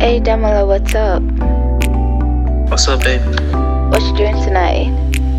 Hey Damola, what's up? What's up, babe? What you doing tonight?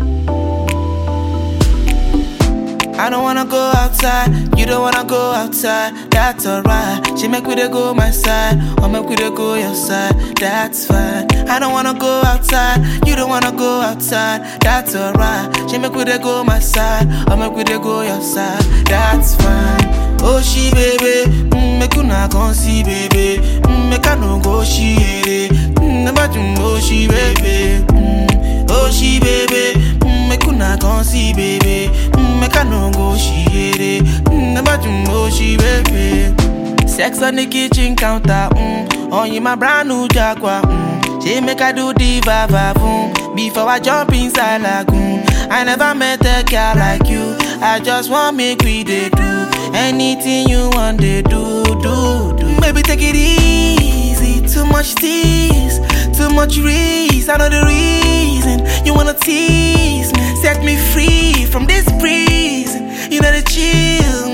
I don't wanna go outside, you don't wanna go outside, that's alright. She make we dey go my side, or make we dey go your side, that's fine. I don't wanna go outside, you don't wanna go outside, that's alright. She make we dey go my side, or make we dey go your side, that's fine. Oh she baby, make una come see baby, make I no go she never do oh she baby, oh she baby, make una come see baby, make I no go she never do oh she baby. Sex on the kitchen counter, on you my brand new Jaguar, she make I do the va before I jump inside lagoon. I never met a girl like you, I just want make we dey do anything you want they do. Maybe take it easy, too much tease, too much risk. I know the reason you wanna tease me. Set me free from this prison. You know the chill,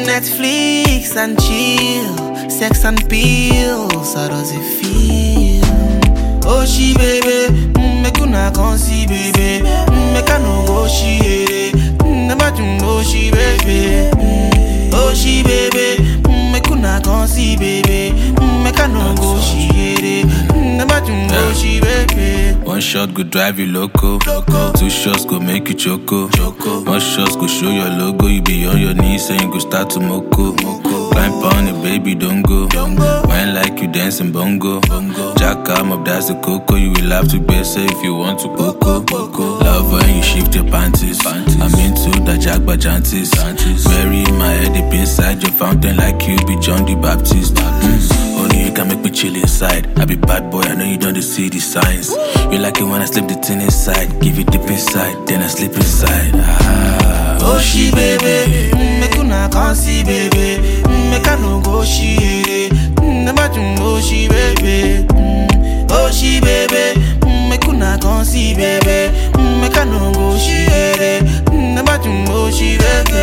Netflix and chill, sex and pills. How does it feel? Oh she baby, make una come see baby, make I no go she never do no she baby. Oh she baby, make una come see baby, make I no go she never do no she baby. One shot go drive you loco. Two shots go make you choco. One shot go show your logo. You be on your knees and you go start to moko. Climb on it, baby, don't go. Wine like you dancing bongo. Jack arm up, that's the cocoa. You will have to be safe if you want to coco. Love when you shift your panties. I'm into the Jack Bajantis. Bury my head deep inside your fountain like you be John the Baptist. Only you can make me chill inside. I be bad boy, I know you don't see the signs. You like it when I slip the thing inside. Give it deep inside, then I sleep inside. Oh she baby, make una come see baby, make I no go she never do no she baby. Oh she baby, make una come see baby, make I no go she never do no she baby.